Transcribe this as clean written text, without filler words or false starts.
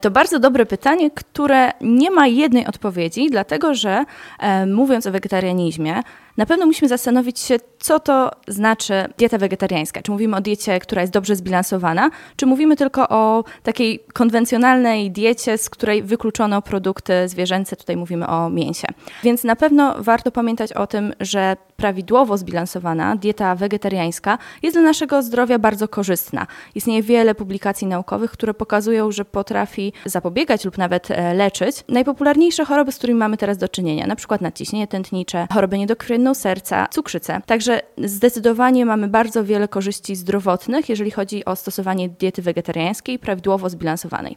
To bardzo dobre pytanie, które nie ma jednej odpowiedzi, dlatego że mówiąc o wegetarianizmie, na pewno musimy zastanowić się, co to znaczy dieta wegetariańska. Czy mówimy o diecie, która jest dobrze zbilansowana, czy mówimy tylko o takiej konwencjonalnej diecie, z której wykluczono produkty zwierzęce, tutaj mówimy o mięsie. Więc na pewno warto pamiętać o tym, że prawidłowo zbilansowana dieta wegetariańska jest dla naszego zdrowia bardzo korzystna. Istnieje wiele publikacji naukowych, które pokazują, że potrafi zapobiegać lub nawet leczyć najpopularniejsze choroby, z którymi mamy teraz do czynienia, na przykład nadciśnienie tętnicze, chorobę niedokrwienną serca, cukrzycę. Także zdecydowanie mamy bardzo wiele korzyści zdrowotnych, jeżeli chodzi o stosowanie diety wegetariańskiej prawidłowo zbilansowanej.